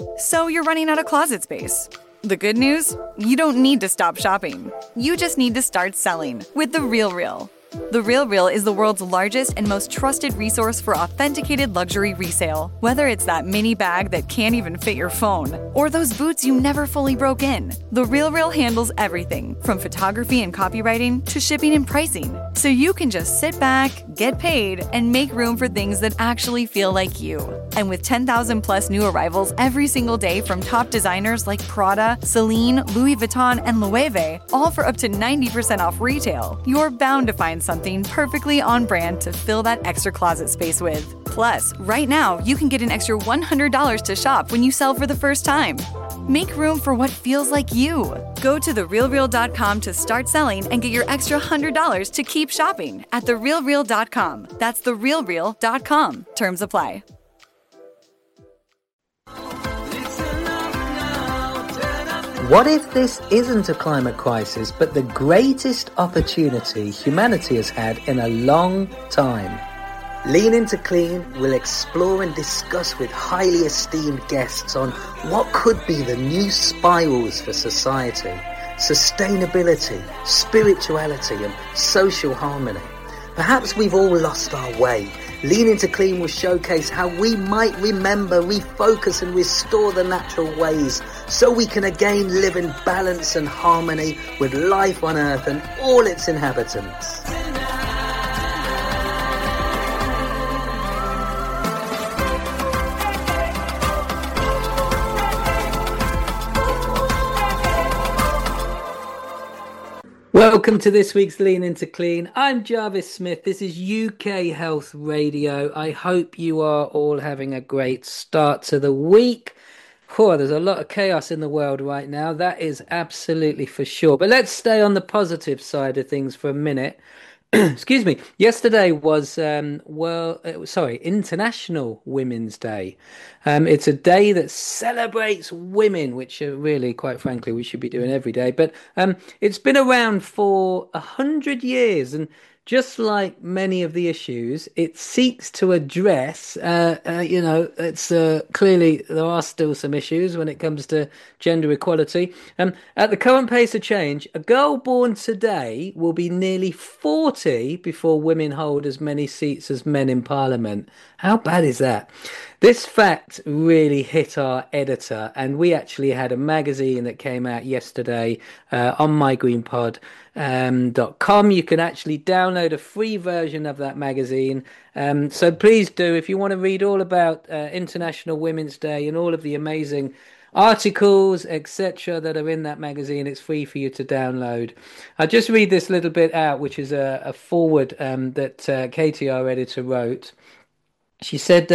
So you're running out of closet space. The good news? You don't need to stop shopping. You just need to start selling with The RealReal. The RealReal is the world's largest and most trusted resource for authenticated luxury resale. Whether it's that mini bag that can't even fit your phone, or those boots you never fully broke in, The RealReal handles everything from photography and copywriting to shipping and pricing. So you can just sit back, get paid, and make room for things that actually feel like you. And with 10,000 plus new arrivals every single day from top designers like Prada, Celine, Louis Vuitton, and Loewe, all for up to 90% off retail, you're bound to find something perfectly on brand to fill that extra closet space with. Plus, right now, you can get an extra $100 to shop when you sell for the first time. Make room for what feels like you. Go to therealreal.com to start selling and get your extra $100 to keep shopping at therealreal.com. That's therealreal.com. Terms apply. What if this isn't a climate crisis, but the greatest opportunity humanity has had in a long time? Lean Into Clean will explore and discuss with highly esteemed guests on what could be the new spirals for society, sustainability, spirituality and social harmony. Perhaps we've all lost our way. Lean Into Clean will showcase how we might remember, refocus and restore the natural ways so we can again live in balance and harmony with life on Earth and all its inhabitants. Welcome to this week's Lean Into Clean. I'm Jarvis Smith. This is UK Health Radio. I hope you are all having a great start to the week. There's a lot of chaos in the world right now. That is absolutely for sure. But let's stay on the positive side of things for a minute. Excuse me. Yesterday was International Women's Day. It's a day that celebrates women, which really, quite frankly, we should be doing every day. But it's been around for 100 years, and just like many of the issues, it seeks to address, it's clearly there are still some issues when it comes to gender equality. At the current pace of change, a girl born today will be nearly 40 before women hold as many seats as men in Parliament. How bad is that? This fact really hit our editor, and we actually had a magazine that came out yesterday on mygreenpod.com. You can actually download a free version of that magazine. So please do, if you want to read all about International Women's Day and all of the amazing articles, etc., that are in that magazine, it's free for you to download. I'll just read this little bit out, which is a foreword that Katie, our editor, wrote. She said,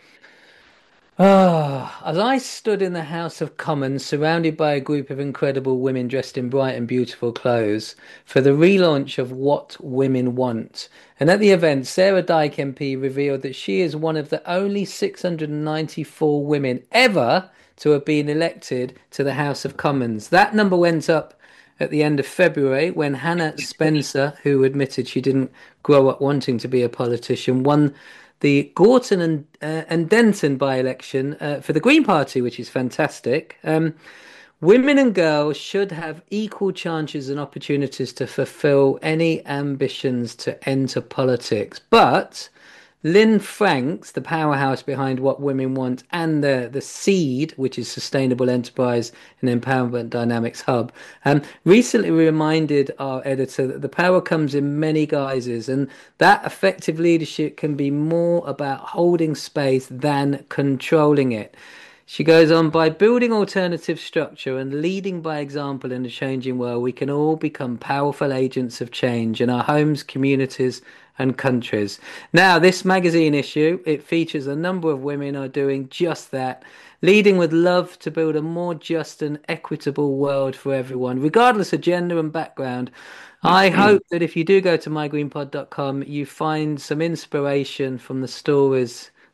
as I stood in the House of Commons surrounded by a group of incredible women dressed in bright and beautiful clothes for the relaunch of What Women Want. And at the event, Sarah Dyke MP revealed that she is one of the only 694 women ever to have been elected to the House of Commons. That number went up at the end of February when Hannah Spencer, who admitted she didn't grow up wanting to be a politician, won the Gorton and Denton by-election for the Green Party, which is fantastic. Women and girls should have equal chances and opportunities to fulfill any ambitions to enter politics. But Lynn Franks, the powerhouse behind What Women Want, and the SEED, which is Sustainable Enterprise and Empowerment Dynamics Hub, recently reminded our editor that the power comes in many guises, and that effective leadership can be more about holding space than controlling it. She goes on, by building alternative structure and leading by example in a changing world, we can all become powerful agents of change in our homes, communities, and countries. Now, this magazine issue, it features a number of women who are doing just that, leading with love to build a more just and equitable world for everyone, regardless of gender and background. I hope that if you do go to mygreenpod.com, you find some inspiration from the stories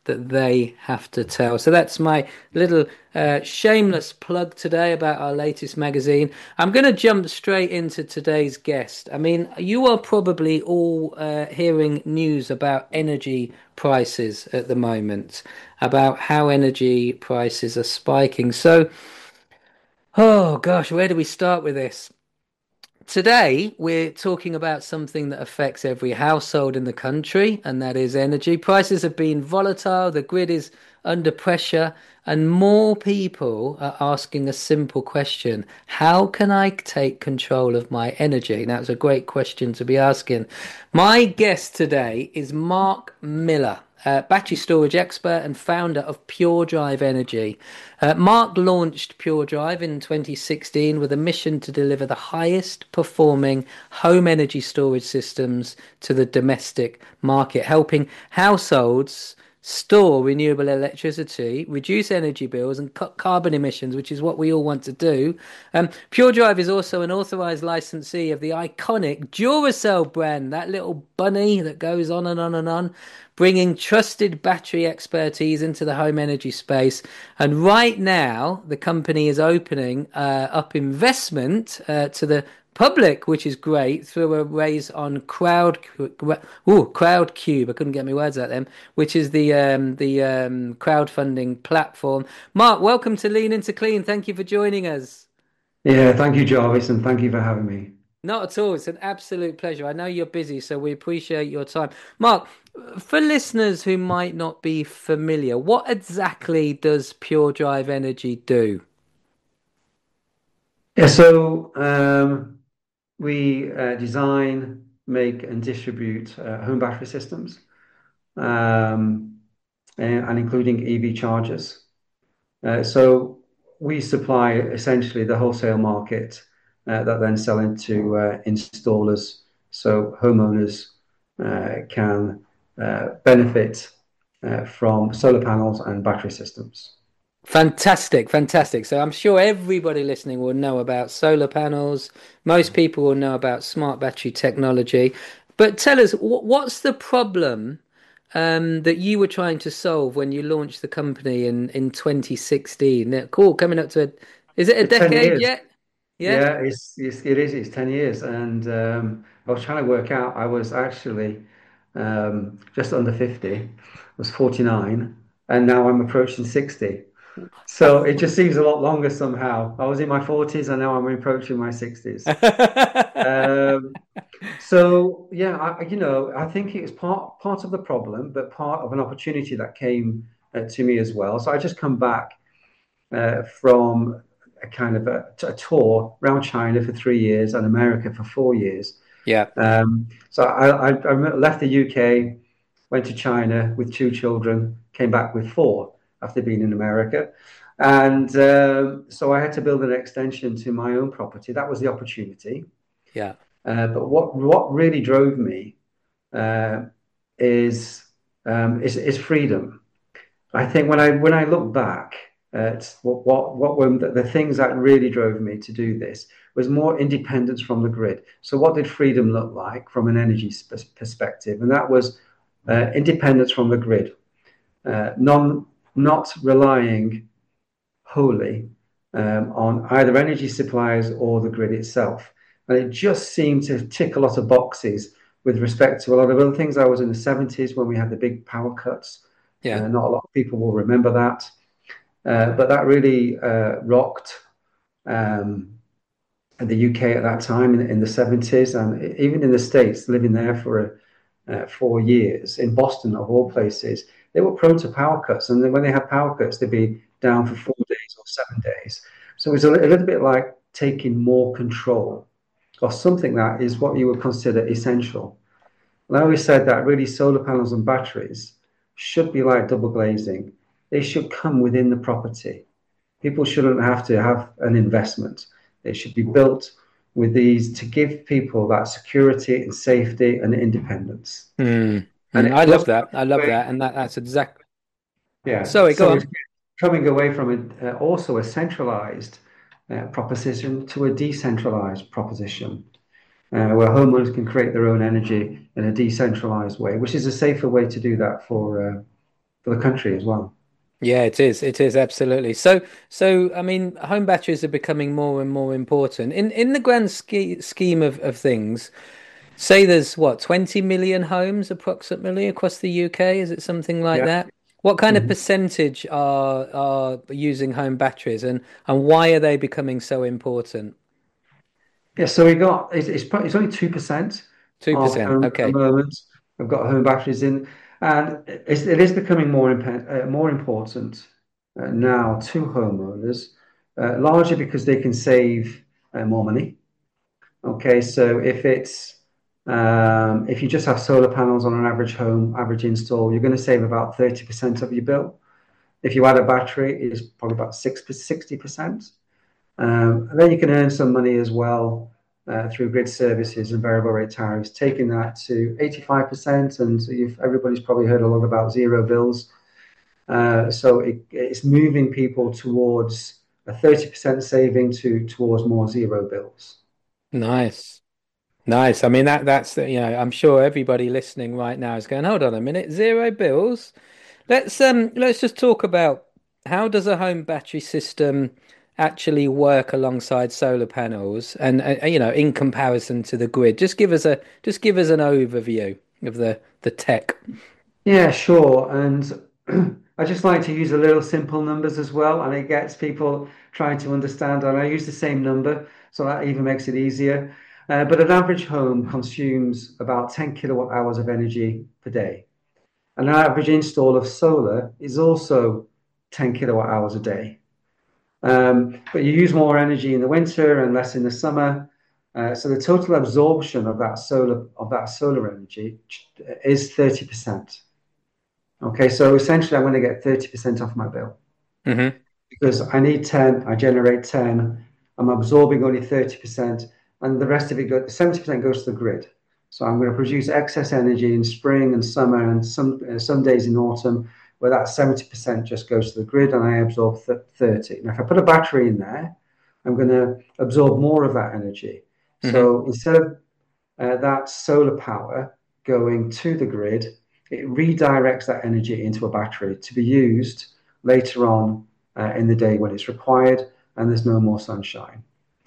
that they have to tell. So that's my little shameless plug today about our latest magazine. I'm going to jump straight into today's guest. I mean, you are probably all hearing news about energy prices at the moment, about how energy prices are spiking. So, oh gosh, where do we start with this? Today, we're talking about something that affects every household in the country, and that is energy. Prices have been volatile, the grid is under pressure, and more people are asking a simple question: how can I take control of my energy? Now, it's a great question to be asking. My guest today is Mark Miller, battery storage expert and founder of Pure Drive Energy. Mark launched Pure Drive in 2016 with a mission to deliver the highest performing home energy storage systems to the domestic market, helping households store renewable electricity, reduce energy bills, and cut carbon emissions, which is what we all want to do. Pure Drive is also an authorized licensee of the iconic Duracell brand, that little bunny that goes on and on and on, bringing trusted battery expertise into the home energy space. And right now, the company is opening up investment to the public, which is great, through a raise on Crowdcube. I couldn't get my words out then, which is the crowdfunding platform. Mark, welcome to Lean Into Clean. Thank you for joining us. Yeah, thank you, Jarvis, and thank you for having me. Not at all. It's an absolute pleasure. I know you're busy, so we appreciate your time. Mark, for listeners who might not be familiar, what exactly does Pure Drive Energy do? Yeah, so we design, make, and distribute home battery systems, and including EV chargers. So we supply essentially the wholesale market that then sell into installers, so homeowners can benefit from solar panels and battery systems. Fantastic, fantastic. So I'm sure everybody listening will know about solar panels. Most people will know about smart battery technology. But tell us, what's the problem that you were trying to solve when you launched the company in 2016? Cool, coming up to is it a It's 10 decade years. yet? Yeah. Yeah, it is. It's 10 years. And I was trying to work out, I was actually just under 50, I was 49, and now I'm approaching 60. So it just seems a lot longer somehow. I was in my 40s and now I'm approaching my 60s. Um, so yeah, I think it's part of the problem, but part of an opportunity that came to me as well. So I just come back from a kind of a tour around China for 3 years and America for 4 years. Yeah. So I left the UK, went to China with two children, came back with four after being in America. And so I had to build an extension to my own property. That was the opportunity. Yeah. But what really drove me uh, is freedom. I think when I look back at what were the things that really drove me to do this was more independence from the grid. So what did freedom look like from an energy perspective? And that was independence from the grid, not relying wholly on either energy suppliers or the grid itself. And it just seemed to tick a lot of boxes with respect to a lot of other things. I was in the 70s when we had the big power cuts. Yeah. Not a lot of people will remember that. But that really rocked the UK at that time in the 70s, and even in the States, living there for 4 years in Boston, of all places, they were prone to power cuts. And then when they had power cuts, they'd be down for 4 days or 7 days. So it was a little bit like taking more control of something that is what you would consider essential. And I always said that really solar panels and batteries should be like double glazing. They should come within the property. People shouldn't have to have an investment. They should be built with these to give people that security and safety and independence. And I it love was that. I love that. And that's exactly. yeah. Sorry, go So it's on. coming away from also a centralized proposition to a decentralized proposition, where homeowners can create their own energy in a decentralized way, which is a safer way to do that for the country as well. Yeah, it is. It is absolutely. So I mean, home batteries are becoming more and more important in the grand scheme of things. Say there's what, 20 million homes approximately across the UK. Is it something like Yeah. that? What kind of Mhm. percentage are using home batteries, and why are they becoming so important? Yeah, so we got it's only 2% of 2%. homes at the Okay. moment have got home batteries in, and it is becoming more important now to homeowners, largely because they can save more money. Okay, so if you just have solar panels on an average home, average install, you're going to save about 30% of your bill. If you add a battery, it's probably about 60%. And then you can earn some money as well through grid services and variable rate tariffs, taking that to 85%. And everybody's probably heard a lot about zero bills. So it's moving people towards a 30% saving towards more zero bills. Nice. Nice. I mean that's I'm sure everybody listening right now is going, hold on a minute, zero bills. Let's just talk about how does a home battery system actually work alongside solar panels and in comparison to the grid. Just give us an overview of the tech. Yeah, sure. And I just like to use a little simple numbers as well, and it gets people trying to understand. And I use the same number, so that even makes it easier. But an average home consumes about 10 kilowatt hours of energy per day. And an average install of solar is also 10 kilowatt hours a day. But you use more energy in the winter and less in the summer. So the total absorption of that solar energy is 30%. Okay, so essentially I'm going to get 30% off my bill Hmm. because I need 10, I generate 10, I'm absorbing only 30%, and the rest of it goes, 70% goes to the grid. So I'm going to produce excess energy in spring and summer and some days in autumn where that 70% just goes to the grid and I absorb 30. Now, if I put a battery in there, I'm going to absorb more of that energy. Hmm. So instead of that solar power going to the grid, it redirects that energy into a battery to be used later on in the day when it's required and there's no more sunshine.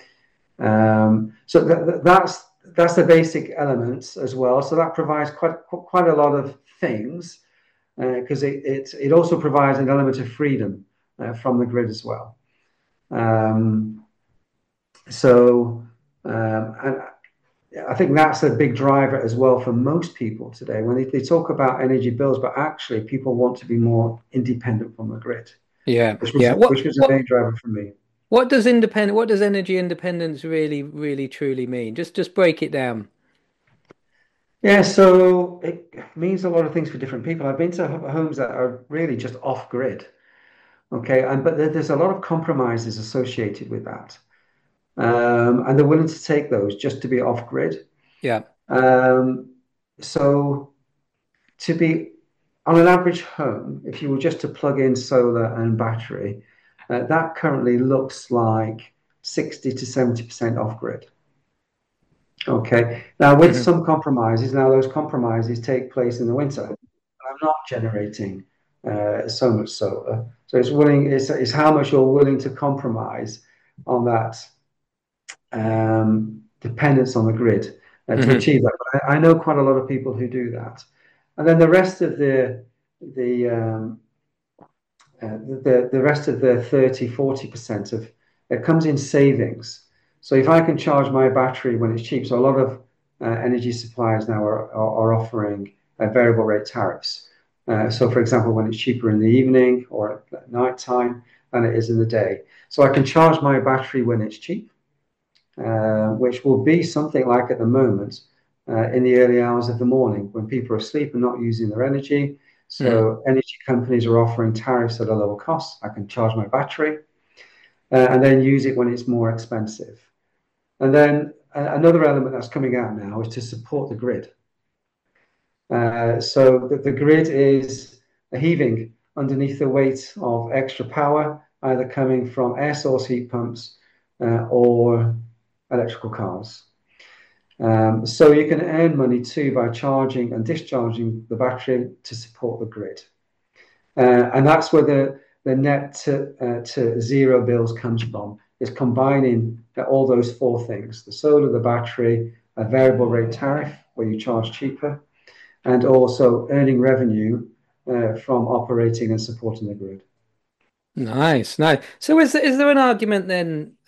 So that's the basic elements as well. So that provides quite a lot of things because it also provides an element of freedom from the grid as well. Um, so and I think that's a big driver as well for most people today when they talk about energy bills, but actually people want to be more independent from the grid, Yeah. which was Yeah. which was a main driver for me. What does energy independence really truly mean? Just break it down. Yeah, so it means a lot of things for different people. I've been to homes that are really just off grid, okay, and but there's a lot of compromises associated with that, and they're willing to take those just to be off grid. Yeah. Um, so to be on an average home, if you were just to plug in solar and battery, that currently looks like 60 to 70% off grid. Okay. Now, with Hmm. some compromises, now those compromises take place in the winter. I'm not generating so much solar. So it's how much you're willing to compromise on that dependence on the grid to Hmm. achieve that. But I know quite a lot of people who do that. And then the rest of the the rest of the 30-40% of it comes in savings. So if I can charge my battery when it's cheap, so a lot of energy suppliers now are offering variable rate tariffs. So for example, when it's cheaper in the evening or at night time than it is in the day. So I can charge my battery when it's cheap, which will be something like at the moment in the early hours of the morning when people are asleep and not using their energy. Hmm. So energy companies are offering tariffs at a lower cost. I can charge my battery and then use it when it's more expensive. And then another element that's coming out now is to support the grid. So the grid is heaving underneath the weight of extra power, either coming from air source heat pumps or electrical cars. So you can earn money too by charging and discharging the battery to support the grid. And that's where the net to zero bills comes from, is combining all those four things: the solar, the battery, a variable rate tariff where you charge cheaper, and also earning revenue from operating and supporting the grid. Nice, nice. So is there an argument then,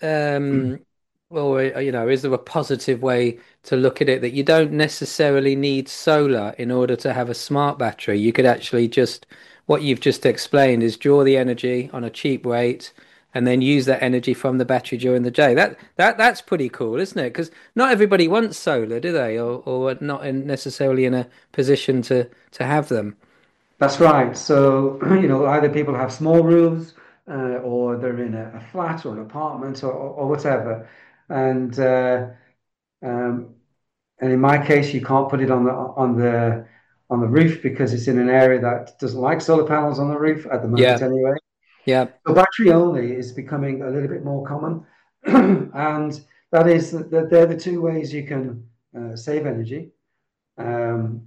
or is there a positive way to look at it that you don't necessarily need solar in order to have a smart battery? You could actually just, what you've just explained is draw the energy on a cheap rate and then use that energy from the battery during the day. That's pretty cool, isn't it? Because not everybody wants solar, do they? Or not necessarily in a position to have them. That's right. So, either people have small rooms or they're in a flat or an apartment or whatever. And um, and in my case, you can't put it on the roof because it's in an area that doesn't like solar panels on the roof at the moment Yeah, anyway. yeah, So battery only is becoming a little bit more common, and that is that they're the two ways you can save energy. Um,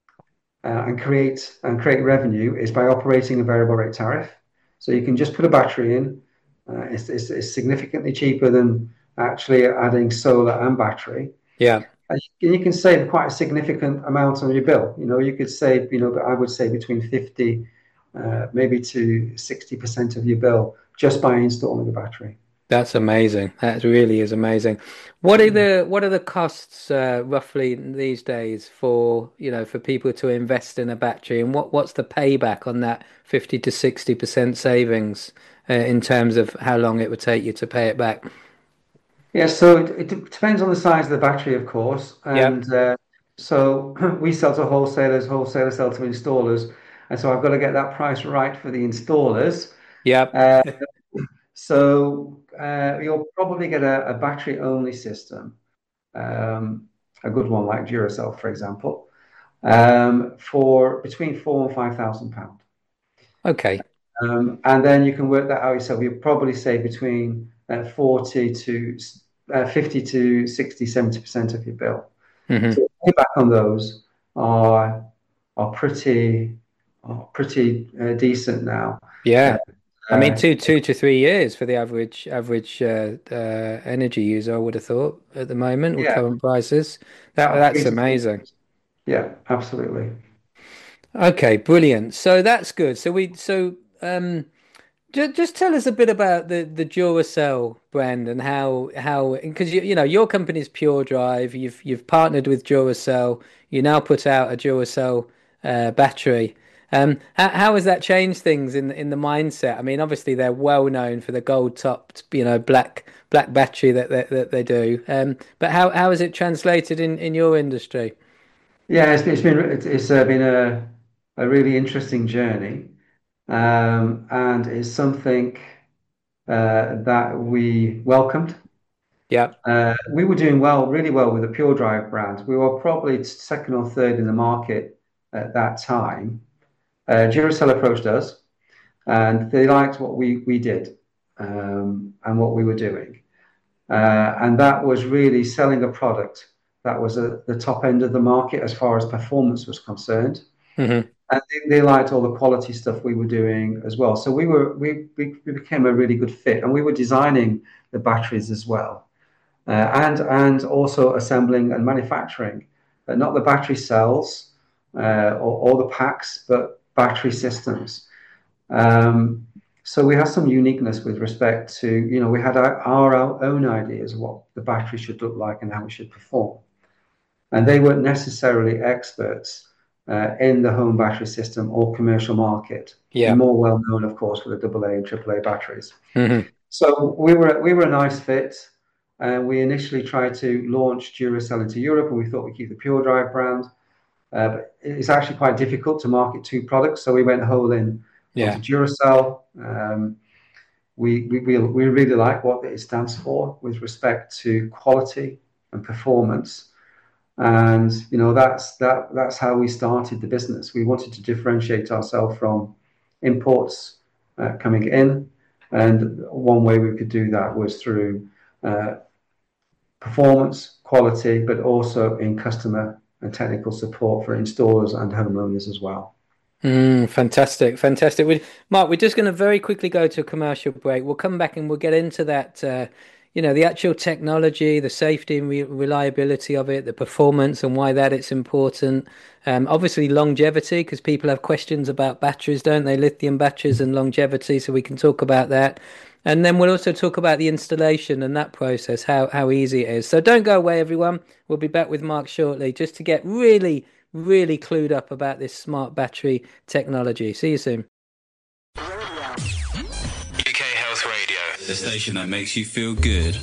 and create revenue is by operating a variable rate tariff. So you can just put a battery in. It's significantly cheaper than actually adding solar and battery. yeah. And you can save quite a significant amount on your bill. You could save, I would say between 50, maybe to 60% of your bill just by installing a battery. That's amazing. That really is amazing. What are the costs roughly these days for for people to invest in a battery, and what's the payback on that 50 to 60% savings in terms of how long it would take you to pay it back? Yeah, so it depends on the size of the battery, of course. Yep. And so we sell to wholesalers, wholesalers sell to installers. And so I've got to get that price right for the installers. Yep. Uh, so you'll probably get a battery only system, um, a good one like Duracell, for example, for between £4,000 and £5,000. Okay. And then you can work that out yourself. You'll probably say between 40 to 50 to 60, 70% of your bill. Hmm. So payback on those are are pretty decent now. Uh, Yeah. I mean, uh, two to 3 years for the average energy user, I would have thought at the moment with yeah, current prices. about That's 3 to 4 amazing. years. Yeah, absolutely. Okay, brilliant. So that's good. So just tell us a bit about the Duracell brand and how because your company's Pure Drive. You've partnered with Duracell. You now put out a Duracell battery. How has that changed things in the mindset? I mean, obviously they're well known for the gold topped, black battery that they do. But how has it translated in your industry? Yeah, it's been a really interesting journey, and it's something that we welcomed. Yeah. We were doing well, really well with the Pure Drive brand. We were probably second or third in the market at that time. Duracell approached us, and they liked what we did and what we were doing. And that was really selling a product that was at the top end of the market as far as performance was concerned. Hmm. And they liked all the quality stuff we were doing as well. So we became a really good fit, and we were designing the batteries as well, and also assembling and manufacturing, not the battery cells or the packs, but battery systems. Um, so we had some uniqueness with respect to, we had our own ideas of what the battery should look like and how it should perform. And they weren't necessarily experts in the home battery system or commercial market. They're Yeah. more well known, of course, for the AA and AAA batteries. Hmm. So we were a nice fit. And we initially tried to launch Duracell into Europe, and we thought we'd keep the Pure Drive brand. But it's actually quite difficult to market two products, so we went whole in onto Yeah. Duracell. We really like what it stands for with respect to quality and performance, and that's how we started the business. We wanted to differentiate ourselves from imports coming in, and one way we could do that was through uh, performance, quality, but also in customer and technical support for installers and homeowners as well. Fantastic, fantastic. Mark, we're just going to very quickly go to a commercial break. We'll come back and we'll get into that, the actual technology, the safety and reliability of it, the performance and why that it's important. Obviously, longevity, because people have questions about batteries, don't they? Lithium batteries and longevity, so we can talk about that. And then we'll also talk about the installation and that process, how easy it is. So don't go away, everyone. We'll be back with Mark shortly, just to get really clued up about this smart battery technology. See you soon. UK Health Radio, the station that makes you feel good.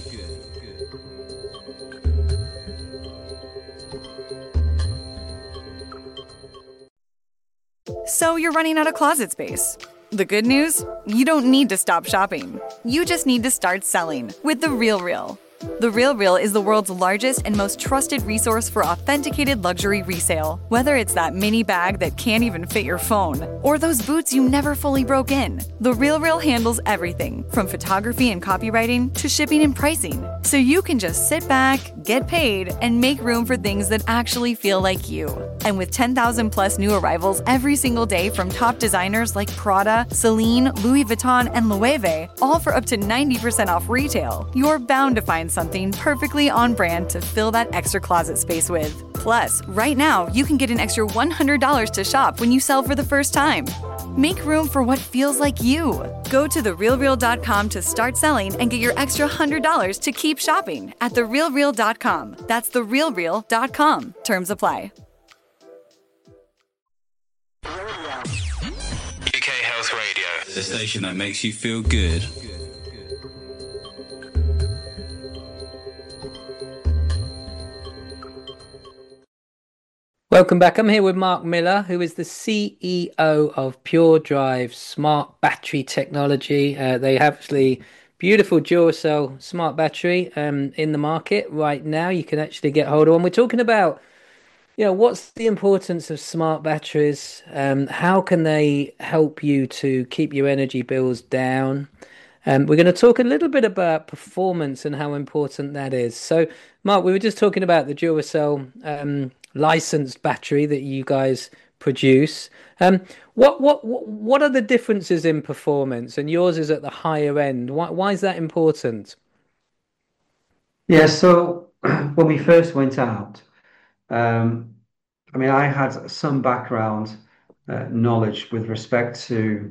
So you're running out of closet space. The good news? You don't need to stop shopping. You just need to start selling with The RealReal. The RealReal is the world's largest and most trusted resource for authenticated luxury resale. Whether it's that mini bag that can't even fit your phone, or those boots you never fully broke in, The RealReal handles everything from photography and copywriting to shipping and pricing. So you can just sit back, get paid, and make room for things that actually feel like you. And with 10,000 plus new arrivals every single day from top designers like Prada, Celine, Louis Vuitton, and Loewe, all for up to 90% off retail, you're bound to find something perfectly on brand to fill that extra closet space with. Plus, right now, you can get an extra $100 to shop when you sell for the first time. Make room for what feels like you. Go to therealreal.com to start selling and get your extra $100 to keep shopping at therealreal.com. That's therealreal.com. Terms apply. UK Health Radio, the station that makes you feel good. Welcome back. I'm here with Mark Miller, who is the CEO of Pure Drive Smart Battery Technology. They have actually beautiful Duracell smart battery in the market right now. You can actually get hold of one. We're talking about, what's the importance of smart batteries? How can they help you to keep your energy bills down? We're going to talk a little bit about performance and how important that is. So, Mark, we were just talking about the Duracell licensed battery that you guys produce. What are the differences in performance? And yours is at the higher end. Why is that important? Yeah, so when we first went out, I had some background knowledge with respect to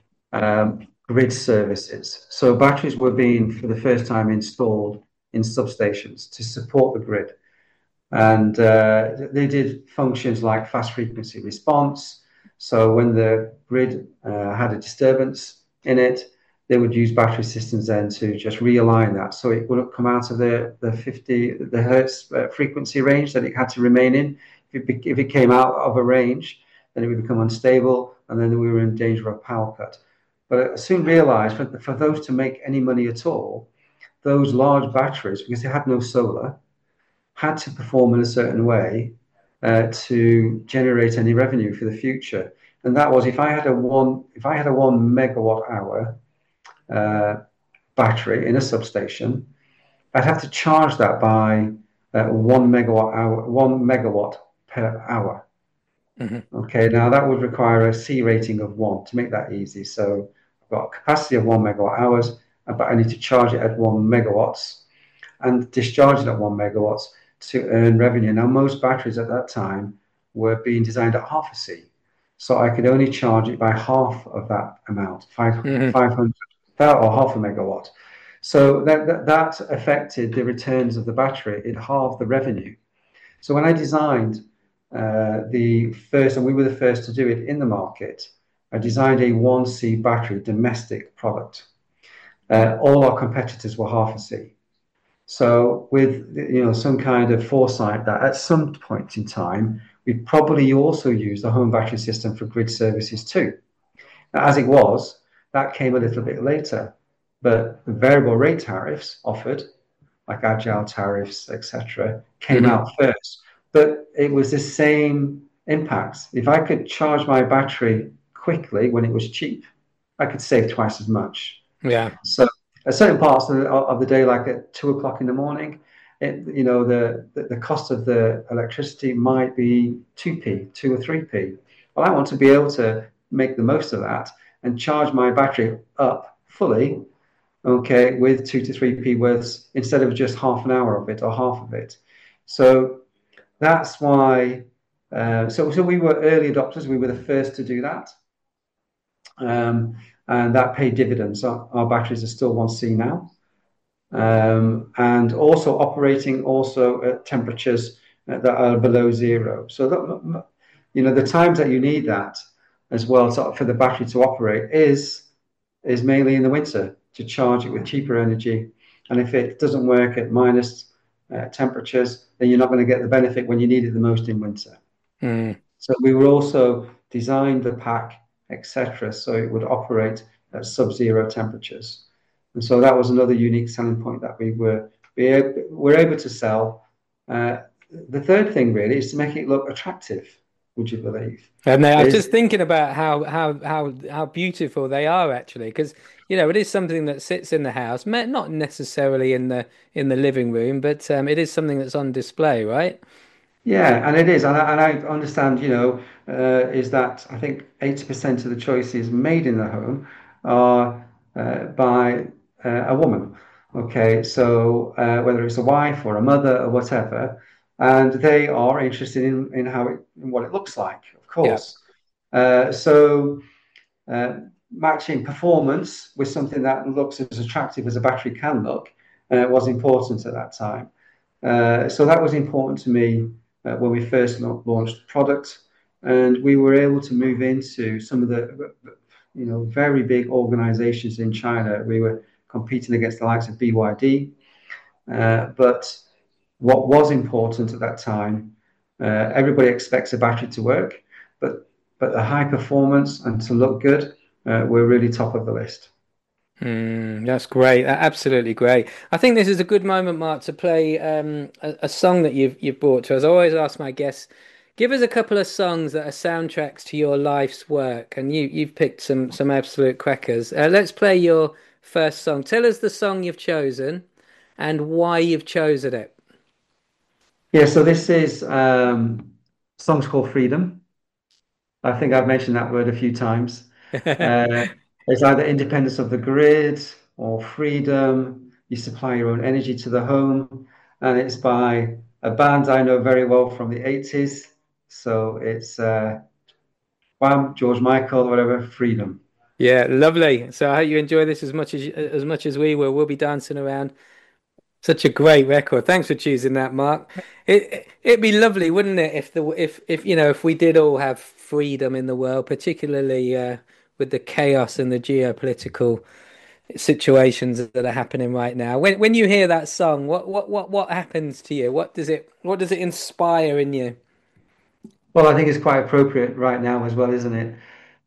grid services. So batteries were being, for the first time, installed in substations to support the grid. And they did functions like fast frequency response. So when the grid had a disturbance in it, they would use battery systems then to just realign that. So it wouldn't come out of the hertz frequency range that it had to remain in. If it came out of a range, then it would become unstable, and then we were in danger of power cut. But I soon realized for those to make any money at all, those large batteries, because they had no solar, had to perform in a certain way to generate any revenue for the future. And that was if I had a 1 megawatt hour battery in a substation, I'd have to charge that by 1 megawatt per hour. Mm-hmm. Okay, now that would require a C rating of 1 to make that easy. So I've got a capacity of 1 megawatt hours, but I need to charge it at 1 megawatts and discharge it at 1 megawatts to earn revenue. Now, most batteries at that time were being designed at half a C. So I could only charge it by half of that amount, 500 or half a megawatt. So that affected the returns of the battery. It halved the revenue. So when I designed the first, and we were the first to do it in the market, I designed a 1C battery domestic product. All our competitors were half a C. So with some kind of foresight that at some point in time, we'd probably also use the home battery system for grid services too. Now, as it was, that came a little bit later, but the variable rate tariffs offered, like agile tariffs, etc., came out first. But it was the same impacts. If I could charge my battery quickly when it was cheap, I could save twice as much. Yeah. So at certain parts of the day, like at 2 o'clock in the morning, the cost of the electricity might be 2p, 2 or 3p. Well, I want to be able to make the most of that and charge my battery up fully, okay, with 2 to 3p worths instead of just half an hour of it or half of it. So that's why. So we were early adopters. We were the first to do that, and that paid dividends. Our batteries are still 1C now, and also operating also at temperatures that are below zero. So that, the times that you need that as well for the battery to operate is mainly in the winter to charge it with cheaper energy. And if it doesn't work at minus temperatures, then you're not going to get the benefit when you need it the most in winter. So we were also designed the pack, etc., so it would operate at sub-zero temperatures. And so that was another unique selling point that we were able to sell. The third thing really is to make it look attractive. Would you believe? And I was just thinking about how beautiful they are actually, because it is something that sits in the house, not necessarily in the living room, but it is something that's on display, right? Yeah, and it is, and I understand. Is that I think 80% of the choices made in the home are by a woman. Okay, so whether it's a wife or a mother or whatever, and they are interested in in what it looks like, of course. So matching performance with something that looks as attractive as a battery can look was important at that time. So that was important to me when we first launched the product, and we were able to move into some of the very big organizations in China. We were competing against the likes of BYD, but what was important at that time, everybody expects a battery to work, but the high performance and to look good were really top of the list. That's great. Absolutely great. I think this is a good moment, Mark, to play a song that you've brought to us. I always ask my guests, give us a couple of songs that are soundtracks to your life's work, and you've picked some absolute crackers. Let's play your first song. Tell us the song you've chosen and why you've chosen it. Yeah, so this is song's called Freedom. I think I've mentioned that word a few times. It's either independence of the grid or freedom. You supply your own energy to the home. And it's by a band I know very well from the 80s. So it's Wham, George Michael, whatever, Freedom. Yeah, lovely. So I hope you enjoy this as much as we will. We'll be dancing around. Such a great record. Thanks for choosing that, Mark. It'd be lovely, wouldn't it, if we did all have freedom in the world, particularly with the chaos and the geopolitical situations that are happening right now. When you hear that song, what happens to you? What does it inspire in you? Well, I think it's quite appropriate right now as well, isn't it?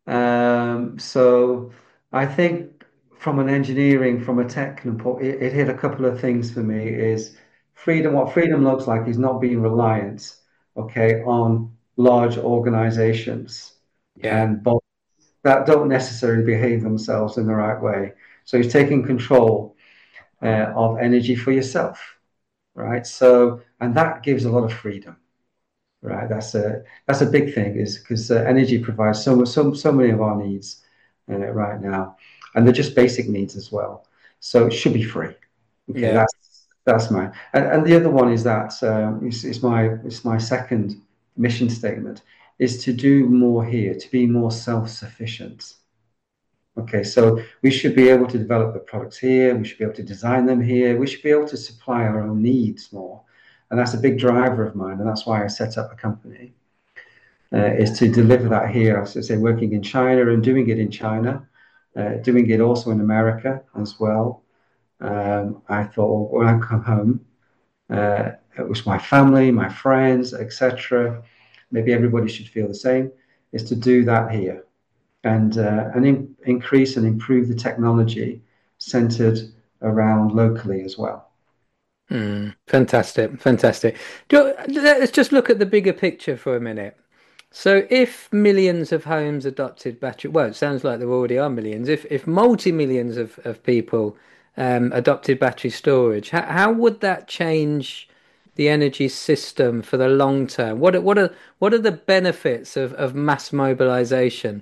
So I think from an engineering, from a technical, it hit a couple of things for me is freedom. What freedom looks like is not being reliant, okay, on large organizations Yeah. and that don't necessarily behave themselves in the right way. So it's taking control of energy for yourself, right? So, and that gives a lot of freedom. Right, that's a big thing, is because energy provides so many of our needs right now, and they're just basic needs as well. So it should be free. Okay, Yeah. that's mine. And the other one is that it's my second mission statement is to do more here, to be more self-sufficient. Okay, so we should be able to develop the products here. We should be able to design them here. We should be able to supply our own needs more. And that's a big driver of mine. And that's why I set up a company, is to deliver that here. So say working in China and doing it in China, doing it also in America as well. I thought when I come home, it was my family, my friends, etc. Maybe everybody should feel the same, is to do that here and increase and improve the technology centered around locally as well. Fantastic, fantastic. Let's just look at the bigger picture for a minute. So, if millions of homes adopted battery, well, it sounds like there already are millions. If multi-millions of people adopted battery storage, how would that change the energy system for the long term? What are the benefits of mass mobilization?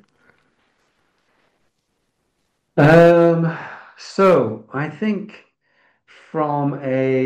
Um, so I think from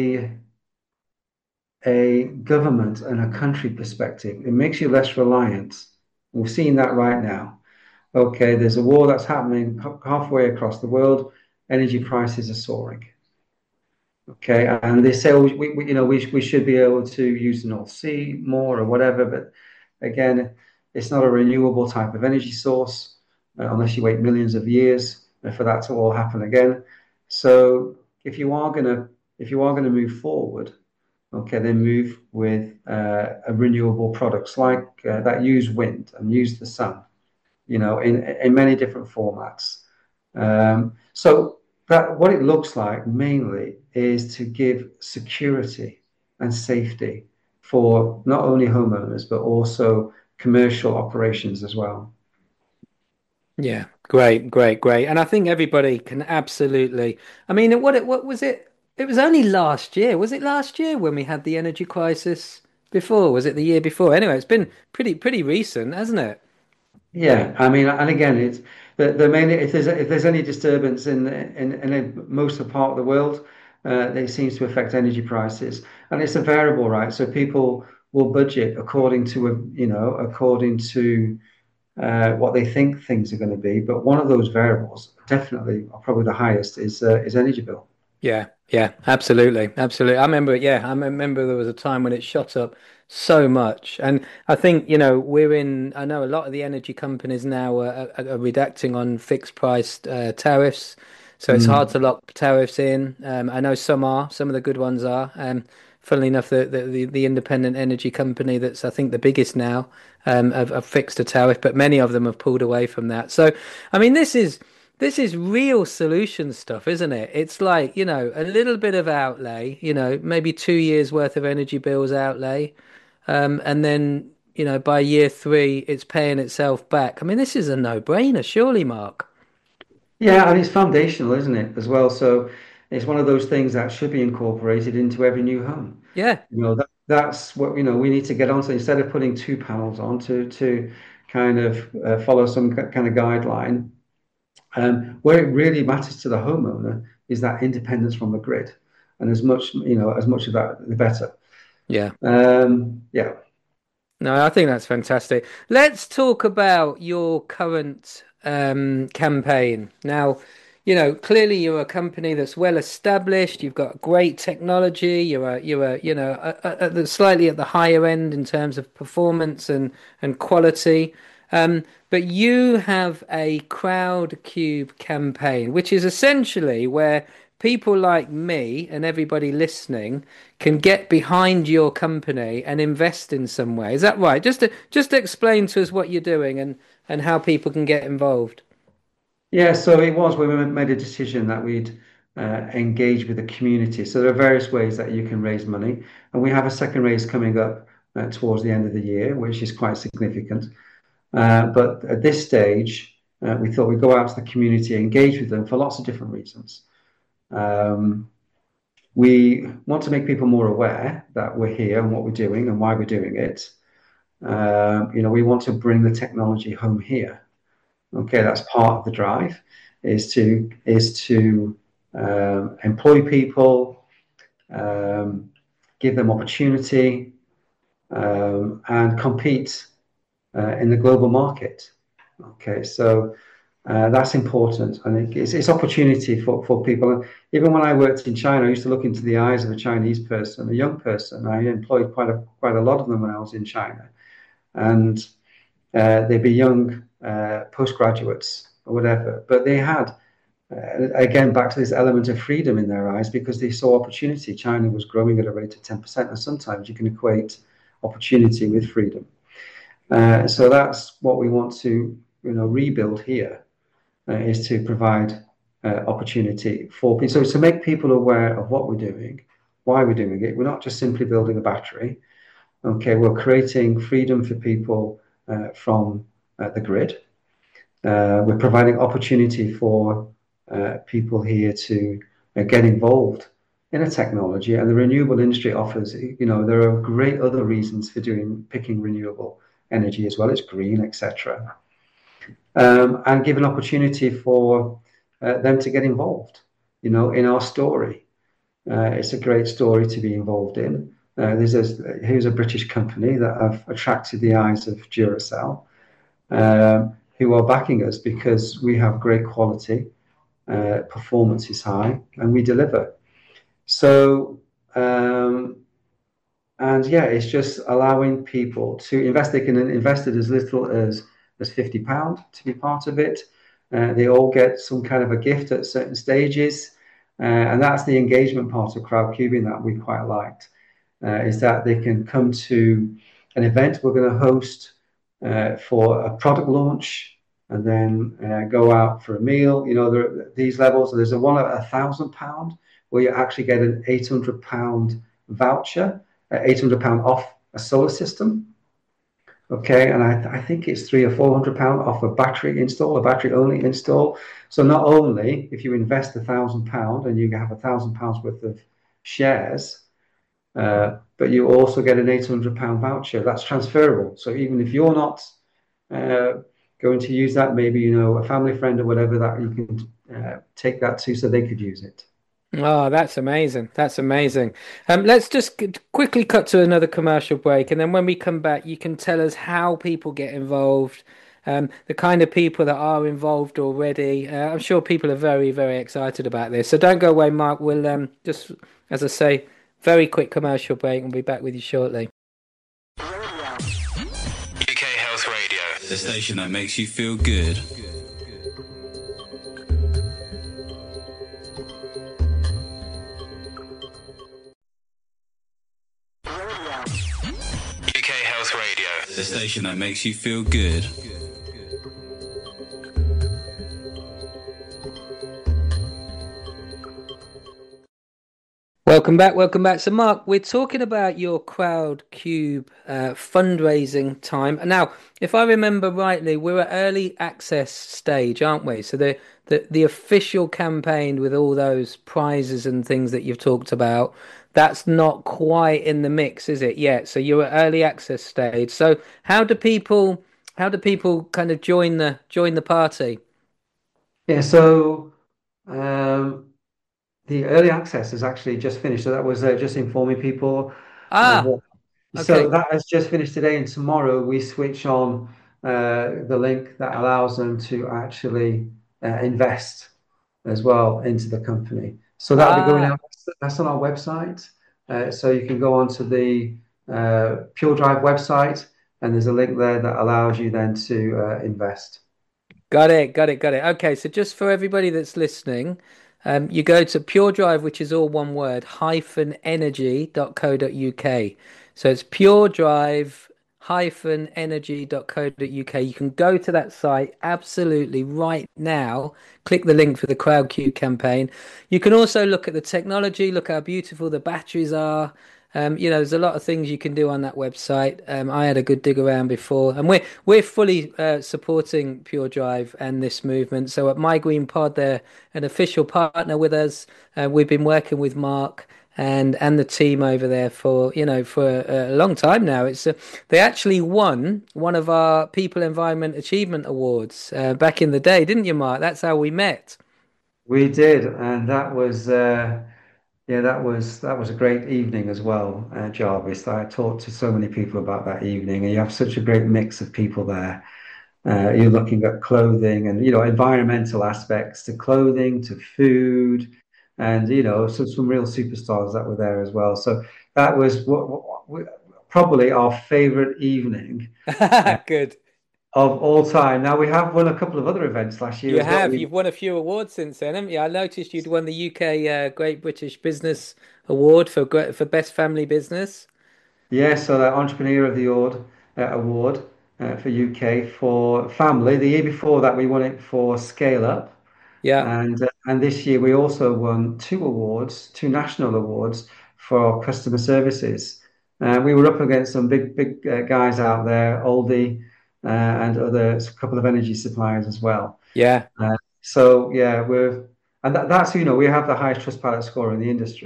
a government and a country perspective, it makes you less reliant. We're seeing that right now. Okay, there's a war that's happening halfway across the world. Energy prices are soaring. Okay, and they say, oh, we should be able to use the North Sea more or whatever, but again, it's not a renewable type of energy source unless you wait millions of years for that to all happen again. So if you are gonna move forward, okay, then move with a renewable products like that use wind and use the sun, in many different formats. So that what it looks like mainly is to give security and safety for not only homeowners but also commercial operations as well. Yeah, great, great, great. And I think everybody can absolutely. I mean, what was it? It was only last year. Was it last year when we had the energy crisis before? Was it the year before? Anyway, it's been pretty recent, hasn't it? Yeah, I mean, and again, it's the main if there's any disturbance in most of the part of the world, it seems to affect energy prices, and it's a variable, right? So people will budget according to what they think things are going to be. But one of those variables, definitely, or probably the highest, is energy bill. Yeah, yeah, absolutely, absolutely. I remember, yeah, I remember there was a time when it shot up so much, and I think I know a lot of the energy companies now are redacting on fixed price tariffs, so it's hard to Mm. lock tariffs in. I know some of the good ones are. Funnily enough, the independent energy company that's I think the biggest now have fixed a tariff, but many of them have pulled away from that. So, I mean, this is real solution stuff, isn't it? It's like, a little bit of outlay, maybe 2 years worth of energy bills outlay. And then, by year three, it's paying itself back. I mean, this is a no-brainer, surely, Mark. Yeah, and it's foundational, isn't it, as well? So it's one of those things that should be incorporated into every new home. Yeah, That's what we need to get on. So instead of putting two panels on to kind of follow some kind of guideline, where it really matters to the homeowner is that independence from the grid, and as much of that, the better. yeah. Yeah. No, I think that's fantastic. Let's talk about your current campaign. Now, clearly you're a company that's well established. You've got great technology. Slightly at the higher end in terms of performance and quality. But you have a crowd cube campaign, which is essentially where people like me and everybody listening can get behind your company and invest in some way. Is that right? Just to explain to us what you're doing and how people can get involved. Yeah, so it was when we made a decision that we'd engage with the community. So there are various ways that you can raise money, and we have a second raise coming up towards the end of the year, which is quite significant. But at this stage, we thought we'd go out to the community, engage with them for lots of different reasons. Um, we want to make people more aware that we're here and what we're doing and why we're doing it. We want to bring the technology home here. Okay, that's part of the drive, is to employ people, um, give them opportunity, and compete in the global market. Okay, so that's important, and it's opportunity for people. And even when I worked in China, I used to look into the eyes of a Chinese person, a young person. I employed quite a lot of them when I was in China, and they'd be young postgraduates or whatever, but they had again back to this element of freedom in their eyes because they saw opportunity. China was growing at a rate of 10%, and sometimes you can equate opportunity with freedom. So that's what we want to rebuild here, is to provide opportunity for people. So to make people aware of what we're doing, why we're doing it. We're not just simply building a battery. Okay, we're creating freedom for people from the grid. We're providing opportunity for people here to get involved in a technology, and the renewable industry offers, there are great other reasons for picking renewable energy as well. It's green, etc. And give an opportunity for them to get involved, in our story. It's a great story to be involved in. Here's a British company that have attracted the eyes of Duracell, who are backing us because we have great quality, performance is high, and we deliver. So, and yeah, it's just allowing people to invest. They can invest it as little as £50 to be part of it. They all get some kind of a gift at certain stages. And that's the engagement part of Crowdcubing that we quite liked, is that they can come to an event we're going to host for a product launch, and then go out for a meal. There are these levels. So there's a one at £1,000 where you actually get an £800 voucher, £800 off a solar system. Okay, and I think it's £300 or £400 off a battery install, a battery only install. So not only if you invest £1,000 and you have £1,000 worth of shares, but you also get an £800 voucher that's transferable. So even if you're not going to use that, maybe a family friend or whatever, that you can take that to so they could use it. Oh, that's amazing. That's amazing. Let's just quickly cut to another commercial break. And then when we come back, you can tell us how people get involved, the kind of people that are involved already. I'm sure people are very, very excited about this. So don't go away, Mark. We'll just, as I say, very quick commercial break. We'll be back with you shortly. UK Health Radio, the station that makes you feel good. The station that makes you feel good. Welcome back. So, Mark, we're talking about your Crowdcube fundraising time. Now, if I remember rightly, we're at early access stage, aren't we? So the official campaign with all those prizes and things that you've talked about, that's not quite in the mix, is it yet? So you're at early access stage. So how do people kind of join the party? Yeah, so the early access has actually just finished. So that was just informing people. Okay. So that has just finished today, and tomorrow we switch on the link that allows them to actually invest as well into the company. So that'll be going out. That's on our website. So you can go onto the Pure Drive website, and there's a link there that allows you then to invest. Got it. Okay, so just for everybody that's listening, you go to Pure Drive, which is all one word, -energy.co.uk. So it's Pure Drive -energy.co.uk. You can go to that site absolutely right now. Click the link for the Crowdcube campaign. You can also look at the technology, look how beautiful the batteries are. There's a lot of things you can do on that website. I had a good dig around before, and we're fully supporting Pure Drive and this movement. So at My Green Pod, they're an official partner with us. We've been working with Mark and the team over there for a long time now. They actually won one of our People Environment Achievement Awards back in the day, didn't you, Mark? That's how we met. We did, and that was that was a great evening as well, Jarvis. I talked to so many people about that evening, and you have such a great mix of people there. You're looking at clothing and environmental aspects to clothing to food, and some real superstars that were there as well. So that was probably our favorite evening. Good. Of all time. Now we have won a couple of other events last year. You've won a few awards since then, haven't you? I noticed you'd won the UK Great British Business Award for Best Family Business. Yeah, so the Entrepreneur of the Award for UK for family. The year before that, we won it for Scale Up. Yeah. And this year we also won two national awards for customer services. We were up against some big guys out there, Aldi, and a couple of energy suppliers as well. Yeah. So yeah, that's we have the highest Trustpilot score in the industry.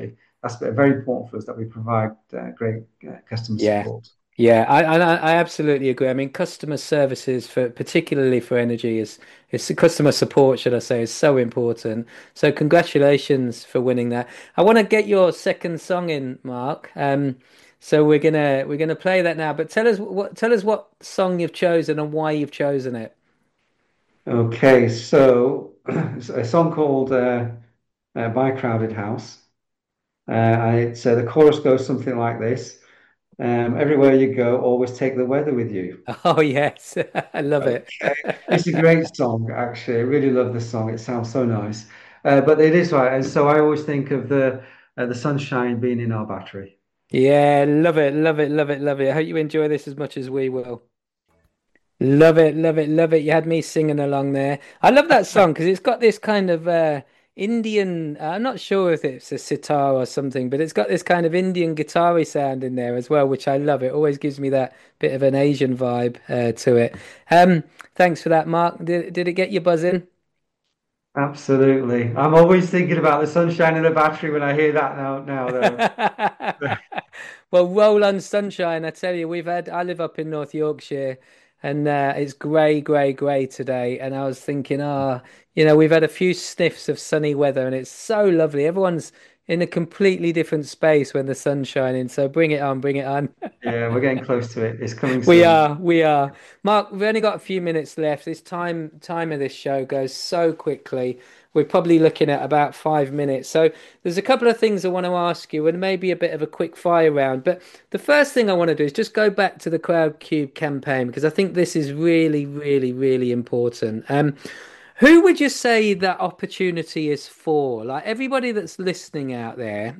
that's very important for us that we provide great customer Yeah. support. Yeah, I absolutely agree. I mean, customer services for particularly for energy is customer support, should I say, is so important. So congratulations for winning that. I want to get your second song in, Mark. So we're gonna play that now. But tell us what song you've chosen and why you've chosen it. Okay, so it's a song called "By Crowded House." The chorus goes something like this: Everywhere you go, always take the weather with you. Oh yes, I love it. Okay, it's a great song, actually. I really love the song. It sounds so nice. But it is right, and so I always think of the sunshine being in our battery. Yeah, love it, love it, love it, love it. I hope you enjoy this as much as we will. Love it, love it, love it. You had me singing along there. I love that song because it's got this kind of Indian, I'm not sure if it's a sitar or something, but it's got this kind of Indian guitar-y sound in there as well, which I love. It always gives me that bit of an Asian vibe to it. Thanks for that, Mark. Did it get you buzzing? Absolutely. I'm always thinking about the sunshine in the battery when I hear that now though. Well, roll on sunshine. I tell you, I live up in North Yorkshire and it's grey, grey, grey today. And I was thinking, we've had a few sniffs of sunny weather and it's so lovely. Everyone's in a completely different space when the sun's shining. So bring it on, bring it on. Yeah, we're getting close to it. It's coming We soon. are, we are. Mark, we've only got a few minutes left. This time of this show goes so quickly. We're probably looking at about 5 minutes. So there's a couple of things I want to ask you and maybe a bit of a quick fire round. But the first thing I want to do is just go back to the CrowdCube campaign because I think this is really, really, really important. Who would you say that opportunity is for? Like everybody that's listening out there,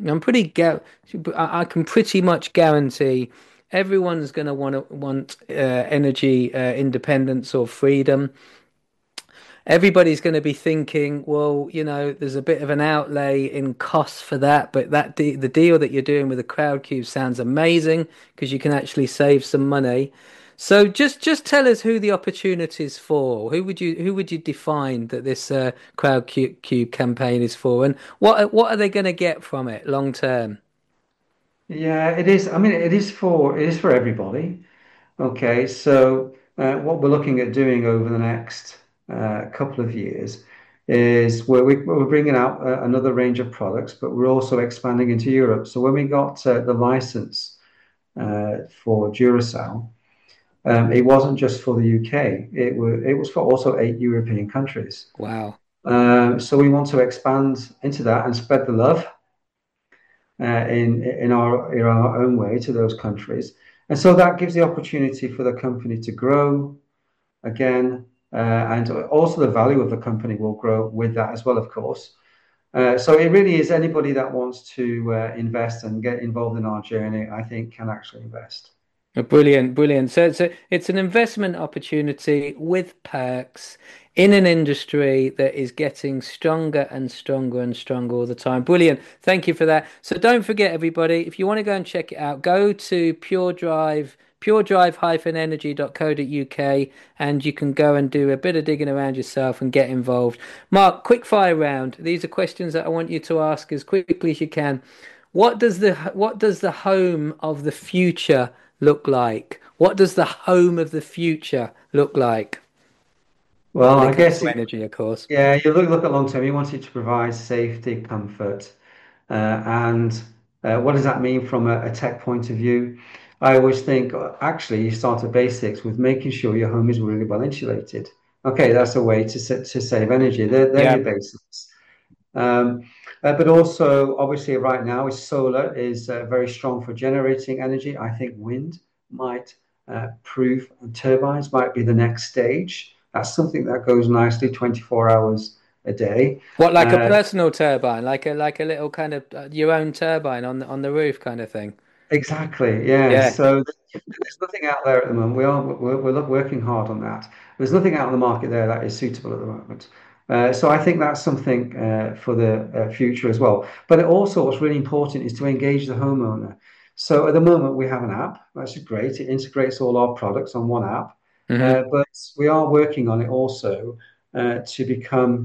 I can pretty much guarantee everyone's going to want energy independence or freedom. Everybody's going to be thinking, well, there's a bit of an outlay in costs for that, but the deal that you're doing with the CrowdCube sounds amazing because you can actually save some money. So just tell us who the opportunity is for. Who would you define that this CrowdCube campaign is for, and what are they going to get from it long term? Yeah, it is. I mean, it is for everybody. Okay, so what we're looking at doing over the next couple of years is we're bringing out another range of products, but we're also expanding into Europe. So when we got the license for Duracell, it wasn't just for the UK. It was for also 8 European countries. Wow. So we want to expand into that and spread the love in our own way to those countries. And so that gives the opportunity for the company to grow again, and also the value of the company will grow with that as well, of course. So it really is anybody that wants to invest and get involved in our journey, I think, can actually invest. Brilliant, brilliant. So it's an investment opportunity with perks in an industry that is getting stronger and stronger and stronger all the time. Brilliant. Thank you for that. So don't forget, everybody, if you want to go and check it out, go to puredrive-energy.co.uk and you can go and do a bit of digging around yourself and get involved. Mark, quick fire round. These are questions that I want you to ask as quickly as you can. What does the home of the future look like? What does the home of the future look like Well, when it I comes guess to energy, of course? yeah, you look at long term. You want it to provide safety, comfort, and what does that mean from a tech point of view? I always think actually you start at basics with making sure your home is really well insulated. Okay, that's a way to save energy. They're Yeah. your basics. Um, but also, obviously, right now, solar is very strong for generating energy. I think wind might prove, and turbines might be the next stage. That's something that goes nicely 24 hours a day. What, like a Uh, personal turbine, like a little kind of your own turbine on the roof kind of thing? exactly, yeah. Yeah. So there's nothing out there at the moment. We're working hard on that. There's nothing out on the market there that is suitable at the moment. So I think that's something for the future as well. But it also, what's really important is to engage the homeowner. So at the moment, we have an app. That's great. It integrates all our products on one app. Hmm. But we are working on it also to become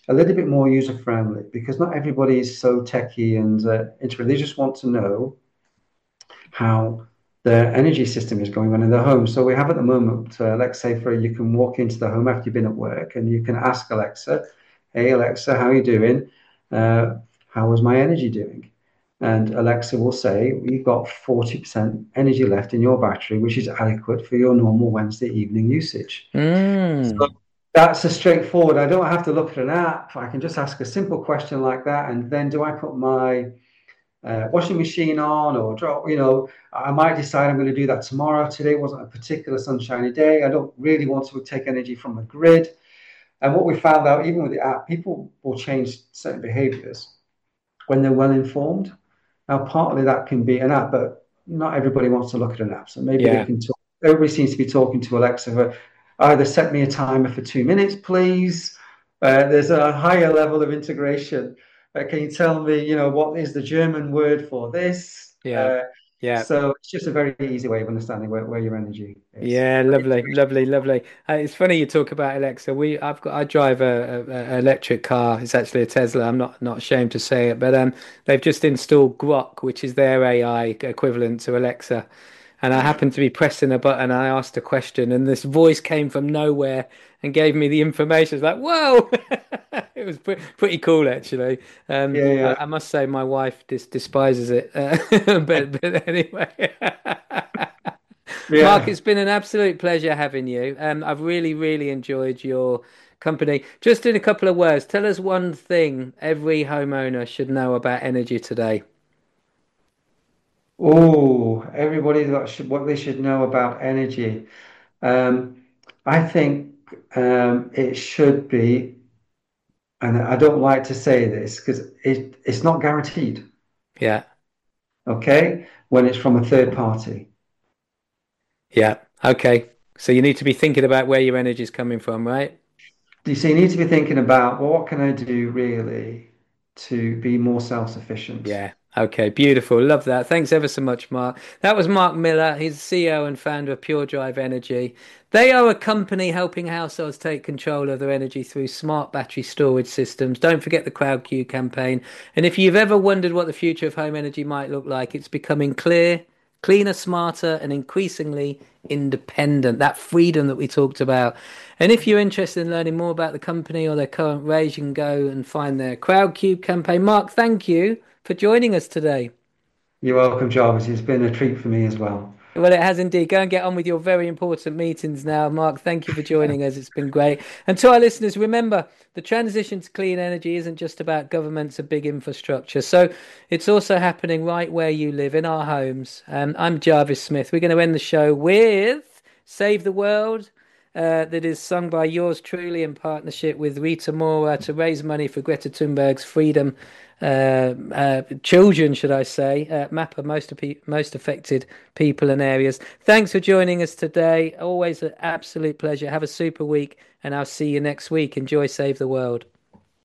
a little bit more user friendly because not everybody is so techy and they just want to know how their energy system is going on in their home. So we have at the moment, let's say you can walk into the home after you've been at work and you can ask Alexa, "Hey Alexa, how are you doing? How is my energy doing?" And Alexa will say, "You've got 40% energy left in your battery, which is adequate for your normal Wednesday evening usage." So that's a straightforward. I don't have to look at an app. I can just ask a simple question like that. And then do I put my washing machine on or drop, I might decide I'm going to do that tomorrow. Today wasn't a particular sunshiny day. I don't really want to take energy from the grid. And what we found out, even with the app, people will change certain behaviors when they're well informed. Now, partly that can be an app, but not everybody wants to look at an app. So maybe they can talk. Everybody seems to be talking to Alexa for either set me a timer for 2 minutes, please. There's a higher level of integration. Can you tell me, what is the German word for this? Yeah. Yeah. So it's just a very easy way of understanding where your energy is. Yeah, lovely, lovely, lovely. It's funny you talk about Alexa. I drive a electric car. It's actually a Tesla. I'm not ashamed to say it, but they've just installed Grok, which is their AI equivalent to Alexa. And I happened to be pressing a button. I asked a question, and this voice came from nowhere and gave me the information. It's like, whoa! It was pretty cool, actually. Yeah. I must say, my wife despises it, but anyway. Mark, Yeah. it's been an absolute pleasure having you. I've really, really enjoyed your company. Just in a couple of words, tell us one thing every homeowner should know about energy today. Oh, everybody's got what they should know about energy. Um, I think it should be, and I don't like to say this because it's not guaranteed, Yeah, okay, when it's from a third party. yeah. Okay. So you need to be thinking about where your energy is coming from, right? So you need to be thinking about, well, what can I do really to be more self-sufficient? Yeah. Okay. Beautiful. Love that. Thanks ever so much, Mark. That was Mark Miller. He's CEO and founder of Pure Drive Energy. They are a company helping households take control of their energy through smart battery storage systems. Don't forget the CrowdQ campaign. And if you've ever wondered what the future of home energy might look like, it's becoming clear, cleaner, smarter, and increasingly independent. That freedom that we talked about. And if you're interested in learning more about the company or their current raise, you can go and find their CrowdCube campaign. Mark, thank you for joining us today. You're welcome, Jarvis. It's been a treat for me as well. Well, it has indeed. Go and get on with your very important meetings now. Mark, thank you for joining us. It's been great. And to our listeners, remember, the transition to clean energy isn't just about governments and big infrastructure. So it's also happening right where you live, in our homes. I'm Jarvis Smith. We're going to end the show with Save the World. That is sung by yours truly in partnership with Rita Mora to raise money for Greta Thunberg's freedom children, should I say, MAPA, most affected people and areas. Thanks for joining us today. Always an absolute pleasure. Have a super week, and I'll see you next week. Enjoy Save the World.